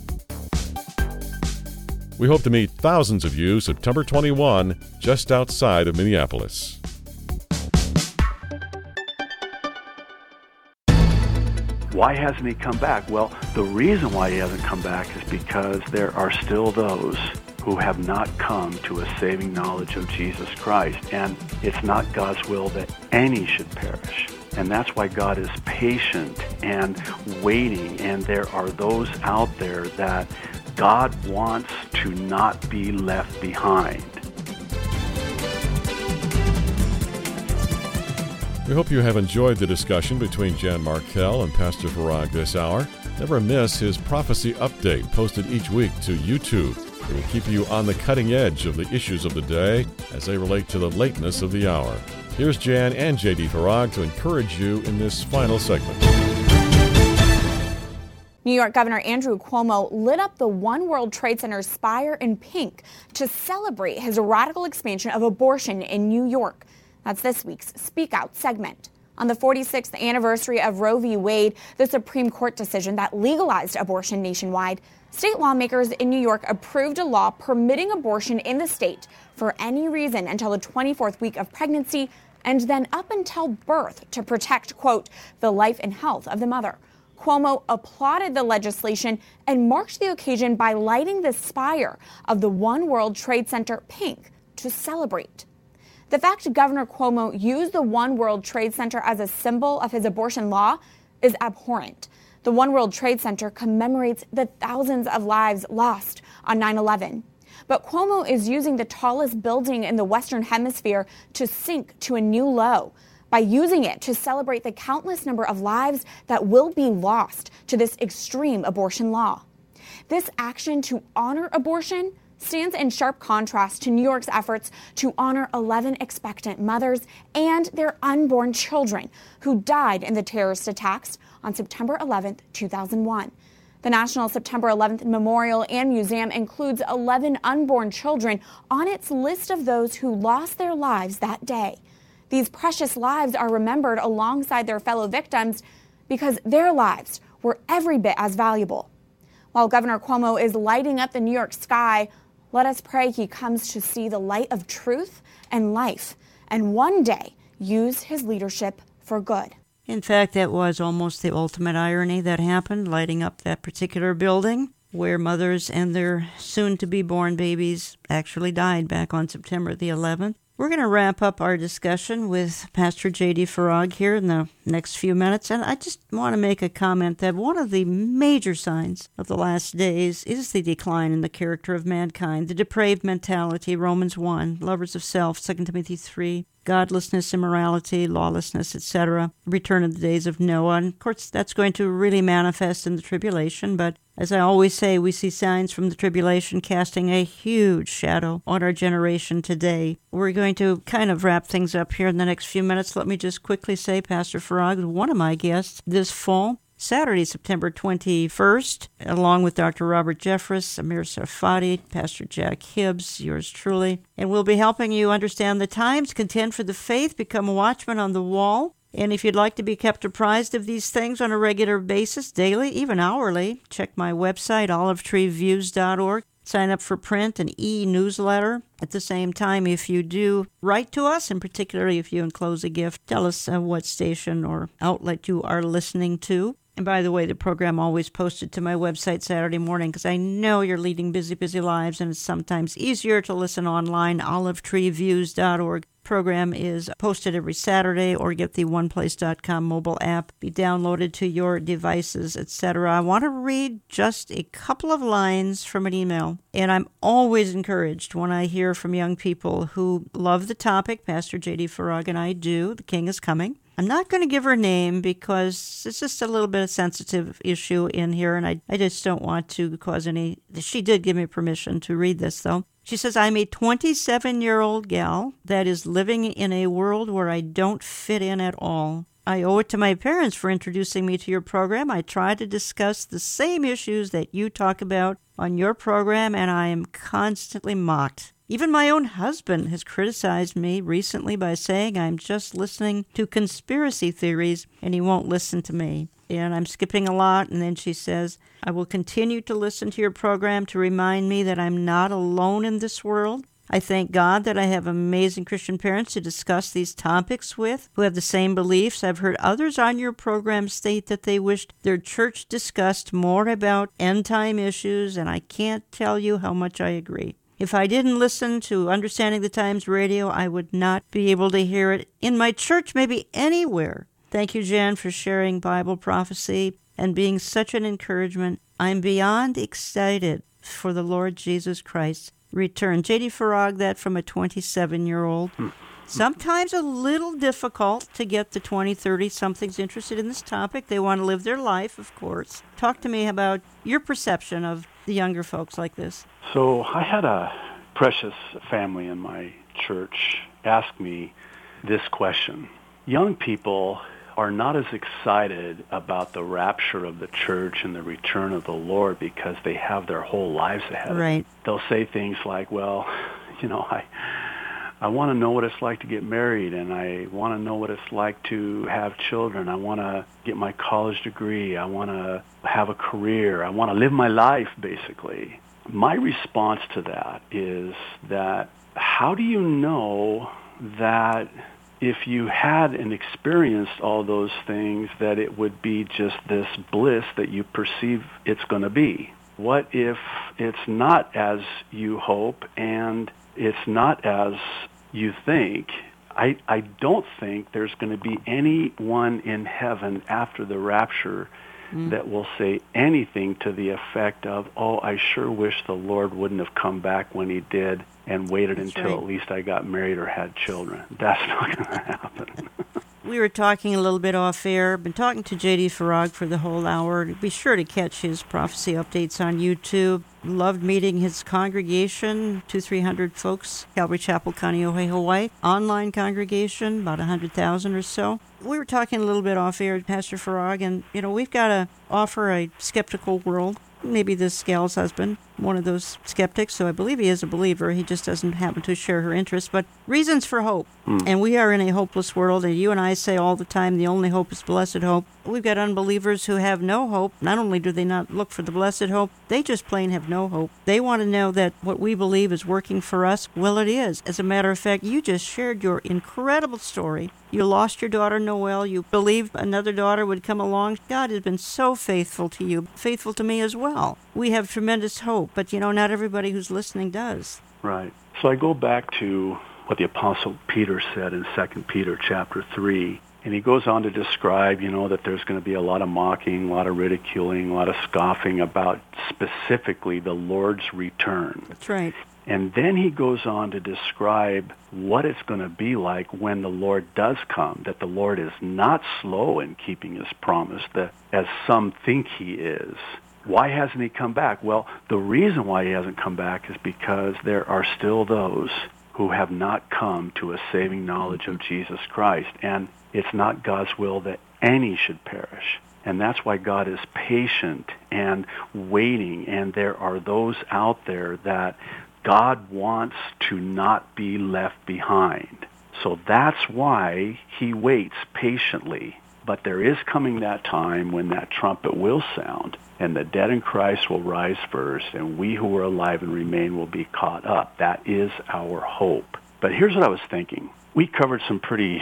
We hope to meet thousands of you September 21, just outside of Minneapolis. Why hasn't he come back? Well, the reason why he hasn't come back is because there are still those who have not come to a saving knowledge of Jesus Christ. And it's not God's will that any should perish. And that's why God is patient and waiting. And there are those out there that God wants to not be left behind. We hope you have enjoyed the discussion between Jan Markell and Pastor Farag this hour. Never miss his prophecy update posted each week to YouTube. It will keep you on the cutting edge of the issues of the day as they relate to the lateness of the hour. Here's Jan and J.D. Farag to encourage you in this final segment. New York Governor Andrew Cuomo lit up the One World Trade Center spire in pink to celebrate his radical expansion of abortion in New York. That's this week's Speak Out segment. On the 46th anniversary of Roe v. Wade, the Supreme Court decision that legalized abortion nationwide, state lawmakers in New York approved a law permitting abortion in the state for any reason until the 24th week of pregnancy and then up until birth to protect, quote, the life and health of the mother. Cuomo applauded the legislation and marked the occasion by lighting the spire of the One World Trade Center pink to celebrate. The fact Governor Cuomo used the One World Trade Center as a symbol of his abortion law is abhorrent. The One World Trade Center commemorates the thousands of lives lost on 9/11. But Cuomo is using the tallest building in the Western Hemisphere to sink to a new low by using it to celebrate the countless number of lives that will be lost to this extreme abortion law. This action to honor abortion stands in sharp contrast to New York's efforts to honor 11 expectant mothers and their unborn children who died in the terrorist attacks on September 11, 2001. The National September 11th Memorial and Museum includes 11 unborn children on its list of those who lost their lives that day. These precious lives are remembered alongside their fellow victims because their lives were every bit as valuable. While Governor Cuomo is lighting up the New York sky, let us pray he comes to see the light of truth and life and one day use his leadership for good. In fact, that was almost the ultimate irony that happened, lighting up that particular building where mothers and their soon-to-be-born babies actually died back on September the 11th. We're going to wrap up our discussion with Pastor J.D. Farag here in the next few minutes, and I just want to make a comment that one of the major signs of the last days is the decline in the character of mankind, the depraved mentality, Romans 1, lovers of self, 2 Timothy 3, godlessness, immorality, lawlessness, etc., return of the days of Noah. And of course, that's going to really manifest in the tribulation, but as I always say, we see signs from the tribulation casting a huge shadow on our generation today. We're going to kind of wrap things up here in the next few minutes. Let me just quickly say, Pastor Farag is one of my guests this fall, Saturday, September 21st, along with Dr. Robert Jeffress, Amir Sarfati, Pastor Jack Hibbs, yours truly. And we'll be helping you understand the times, contend for the faith, become a watchman on the wall. And if you'd like to be kept apprised of these things on a regular basis, daily, even hourly, check my website, olivetreeviews.org. Sign up for print and e-newsletter. At the same time, if you do write to us, and particularly if you enclose a gift, tell us what station or outlet you are listening to. And by the way, the program always posted to my website Saturday morning because I know you're leading busy, busy lives, and it's sometimes easier to listen online, olivetreeviews.org. Program is posted every Saturday, or get the oneplace.com mobile app, be downloaded to your devices, etc. I want to read just a couple of lines from an email, and I'm always encouraged when I hear from young people who love the topic. Pastor J.D. Farag and I do. The King is coming. I'm not going to give her name because it's just a little bit of sensitive issue in here, and I just don't want to cause any... She did give me permission to read this, though. She says, I'm a 27-year-old gal that is living in a world where I don't fit in at all. I owe it to my parents for introducing me to your program. I try to discuss the same issues that you talk about on your program, and I am constantly mocked. Even my own husband has criticized me recently by saying I'm just listening to conspiracy theories, and he won't listen to me. And I'm skipping a lot, and then she says, I will continue to listen to your program to remind me that I'm not alone in this world. I thank God that I have amazing Christian parents to discuss these topics with who have the same beliefs. I've heard others on your program state that they wished their church discussed more about end-time issues, and I can't tell you how much I agree. If I didn't listen to Understanding the Times radio, I would not be able to hear it in my church, maybe anywhere. Thank you, Jan, for sharing Bible prophecy and being such an encouragement. I'm beyond excited for the Lord Jesus Christ's return. J.D. Farag, that from a 27-year-old. Sometimes a little difficult to get the 20, 30-somethings interested in this topic. They want to live their life, of course. Talk to me about your perception of the younger folks like this. So I had a precious family in my church ask me this question. Young people are not as excited about the rapture of the church and the return of the Lord because they have their whole lives ahead of them. They'll say things like, well, you know, I want to know what it's like to get married, and I want to know what it's like to have children. I want to get my college degree. I want to have a career. I want to live my life, basically. My response to that is that how do you know that if you had and experienced all those things, that it would be just this bliss that you perceive it's going to be? What if it's not as you hope and it's not as you think? I don't think there's going to be anyone in heaven after the rapture that will say anything to the effect of, oh, I sure wish the Lord wouldn't have come back when he did and waited until at least I got married or had children. That's not going to happen. We were talking a little bit off air. Been talking to J.D. Farag for the whole hour. Be sure to catch his prophecy updates on YouTube. Loved meeting his congregation, 200-300 folks, Calvary Chapel, Kaneohe, Hawaii. Online congregation, about 100,000 or so. We were talking a little bit off air, Pastor Farag, and, you know, we've got to offer a skeptical world. Maybe this gal's husband, one of those skeptics, so I believe he is a believer. He just doesn't happen to share her interests. But reasons for hope. And we are in a hopeless world, and you and I say all the time, the only hope is blessed hope. We've got unbelievers who have no hope. Not only do they not look for the blessed hope, they just plain have no hope. They want to know that what we believe is working for us. Well, it is. As a matter of fact, you just shared your incredible story. You lost your daughter, Noelle. You believed another daughter would come along. God has been so faithful to you, faithful to me as well. We have tremendous hope, but, you know, not everybody who's listening does. Right. So I go back to what the Apostle Peter said in 2 Peter chapter 3. And he goes on to describe, that there's going to be a lot of mocking, a lot of ridiculing, a lot of scoffing about specifically the Lord's return. That's right. And then he goes on to describe what it's going to be like when the Lord does come, that the Lord is not slow in keeping his promise, as some think he is. Why hasn't he come back? Well, the reason why he hasn't come back is because there are still those who have not come to a saving knowledge of Jesus Christ. And it's not God's will that any should perish. And that's why God is patient and waiting. And there are those out there that God wants to not be left behind. So that's why he waits patiently. But there is coming that time when that trumpet will sound, and the dead in Christ will rise first, and we who are alive and remain will be caught up. That is our hope. But here's what I was thinking. We covered some pretty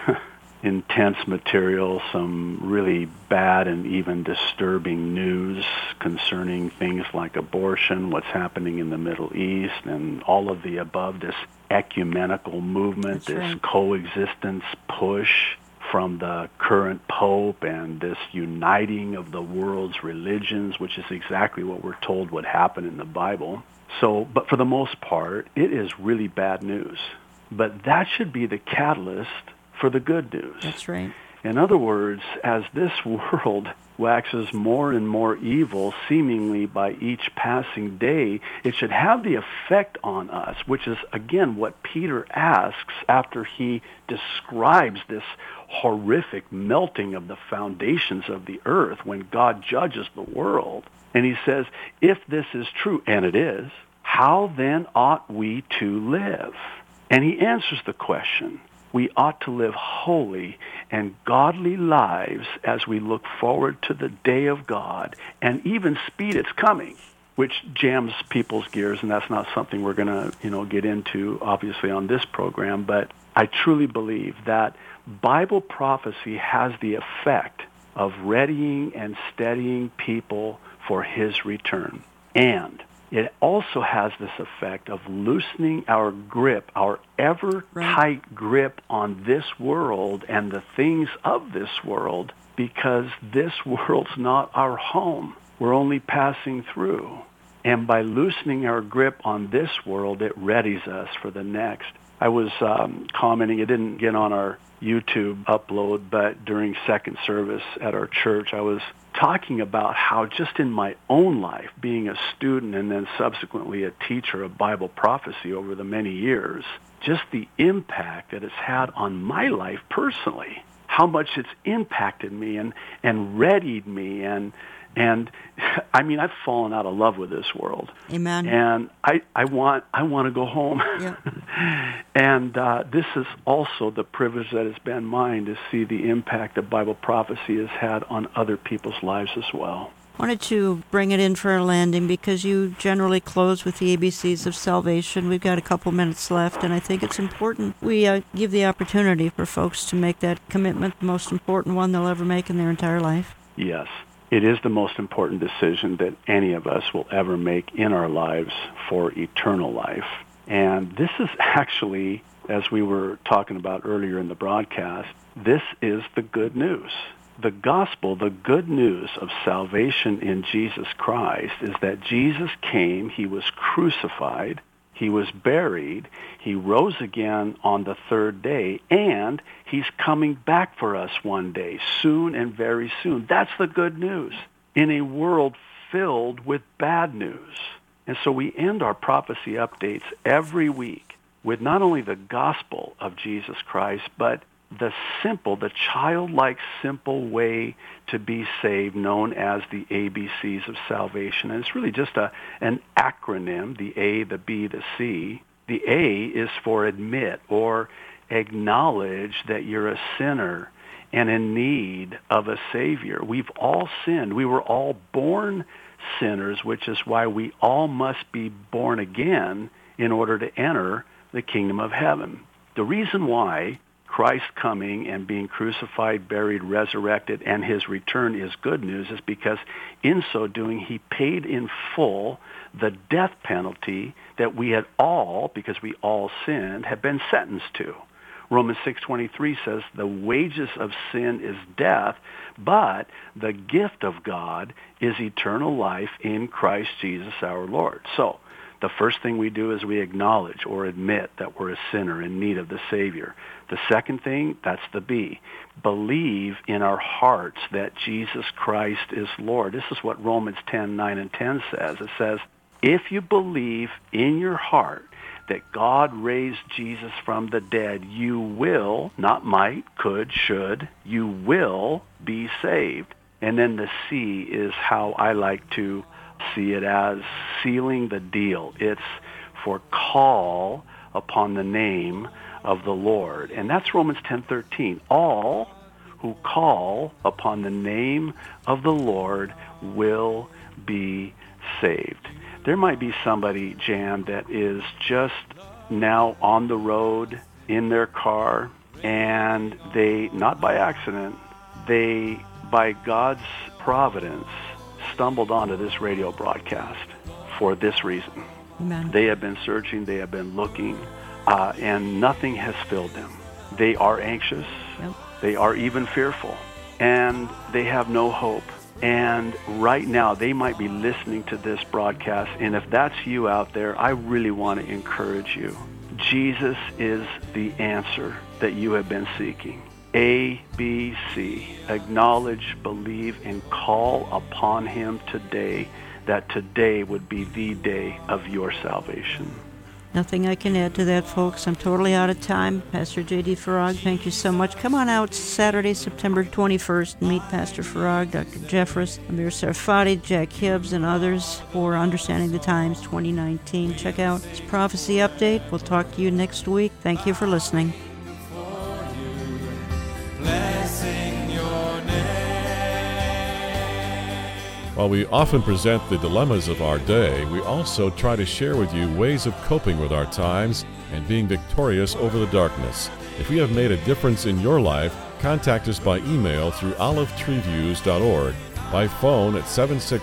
intense material, some really bad and even disturbing news concerning things like abortion, what's happening in the Middle East, and all of the above, this ecumenical movement, this coexistence push from the current pope, and this uniting of the world's religions, which is exactly what we're told would happen in the Bible. So, but for the most part, it is really bad news. But that should be the catalyst for the good news. That's right. In other words, as this world waxes more and more evil, seemingly by each passing day, it should have the effect on us, which is, again, what Peter asks after he describes this horrific melting of the foundations of the earth when God judges the world. And he says, if this is true, and it is, how then ought we to live? And he answers the question. We ought to live holy and godly lives as we look forward to the day of God and even speed its coming, which jams people's gears, and that's not something we're going to, get into, obviously, on this program. But I truly believe that Bible prophecy has the effect of readying and steadying people for his return. And it also has this effect of loosening our grip, our ever-tight grip on this world and the things of this world, because this world's not our home. We're only passing through. And by loosening our grip on this world, it readies us for the next. I was commenting, it didn't get on our YouTube upload, but during second service at our church, I was talking about how just in my own life, being a student and then subsequently a teacher of Bible prophecy over the many years, just the impact that it's had on my life personally, how much it's impacted me and readied me. And I mean, I've fallen out of love with this world. Amen. And I want to go home. Yeah. And this is also the privilege that has been mine to see the impact that Bible prophecy has had on other people's lives as well. I wanted to bring it in for a landing because you generally close with the ABCs of salvation. We've got a couple minutes left, and I think it's important we give the opportunity for folks to make that commitment, the most important one they'll ever make in their entire life. Yes. It is the most important decision that any of us will ever make in our lives for eternal life. And this is actually, as we were talking about earlier in the broadcast, this is the good news. The gospel, the good news of salvation in Jesus Christ is that Jesus came, he was crucified, he was buried, he rose again on the third day, and he's coming back for us one day, soon and very soon. That's the good news in a world filled with bad news. And so we end our prophecy updates every week with not only the gospel of Jesus Christ, but the childlike simple way to be saved, known as the ABCs of salvation. And it's really just an acronym, the A, the B, the C. The A is for admit or acknowledge that you're a sinner and in need of a Savior. We've all sinned. We were all born sinners, which is why we all must be born again in order to enter the kingdom of heaven. The reason why Christ coming and being crucified, buried, resurrected, and his return is good news is because in so doing, he paid in full the death penalty that we had all, because we all sinned, have been sentenced to. Romans 6:23 says the wages of sin is death, but the gift of God is eternal life in Christ Jesus our Lord. So the first thing we do is we acknowledge or admit that we're a sinner in need of the Savior. The second thing, that's the B, believe in our hearts that Jesus Christ is Lord. This is what Romans 10:9 and 10 says. It says, if you believe in your heart that God raised Jesus from the dead, you will, not might, could, should, you will be saved. And then the C is how I like to see it as sealing the deal. It's for call upon the name of the Lord. And that's Romans 10:13. All who call upon the name of the Lord will be saved. There might be somebody, Jan, that is just now on the road in their car, and they, not by accident, they, by God's providence, stumbled onto this radio broadcast for this reason. Amen. They have been searching, they have been looking, and nothing has filled them. They are anxious, Yep. They are even fearful, and they have no hope. And right now, they might be listening to this broadcast, and if that's you out there, I really want to encourage you. Jesus is the answer that you have been seeking. A, B, C. Acknowledge, believe, and call upon him today, that today would be the day of your salvation. Nothing I can add to that, folks. I'm totally out of time. Pastor J.D. Farag, thank you so much. Come on out Saturday, September 21st. Meet Pastor Farag, Dr. Jeffress, Amir Sarfati, Jack Hibbs, and others for Understanding the Times 2019. Check out his prophecy update. We'll talk to you next week. Thank you for listening. While we often present the dilemmas of our day, we also try to share with you ways of coping with our times and being victorious over the darkness. If we have made a difference in your life, contact us by email through olivetreeviews.org, by phone at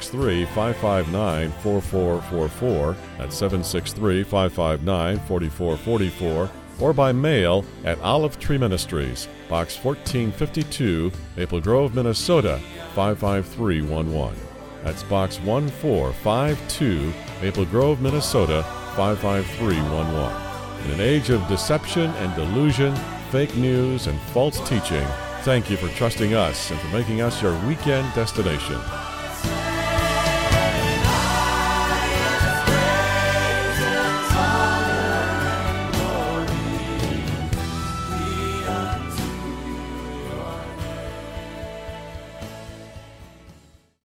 763-559-4444, that's 763-559-4444, or by mail at Olive Tree Ministries, Box 1452, Maple Grove, Minnesota, 55311. That's Box 1452, Maple Grove, Minnesota, 55311. In an age of deception and delusion, fake news and false teaching, thank you for trusting us and for making us your weekend destination.